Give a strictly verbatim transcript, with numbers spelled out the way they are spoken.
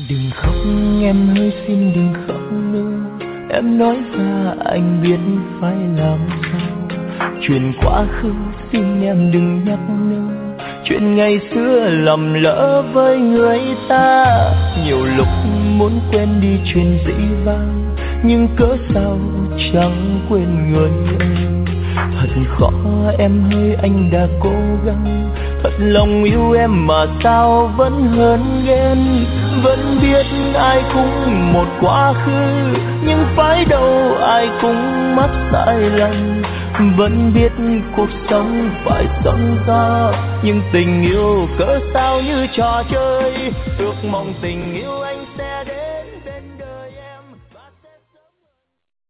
Đừng khóc em ơi, xin đừng khóc nữa. Em nói ra anh biết phải làm sao. Chuyện quá khứ xin em đừng nhắc nữa. Chuyện ngày xưa lầm lỡ với người ta. Nhiều lúc muốn quên đi chuyện dĩ vãng, nhưng cớ sao chẳng quên người ơi. Thật khó em ơi, anh đã cố gắng. Thật lòng yêu em mà sao vẫn hờn ghen. Vẫn biết ai cũng một quá khứ, nhưng phải đâu ai cũng mắc sai lầm. Vẫn biết cuộc sống phải sống to, nhưng tình yêu cỡ sao như trò chơi. Ước mong tình yêu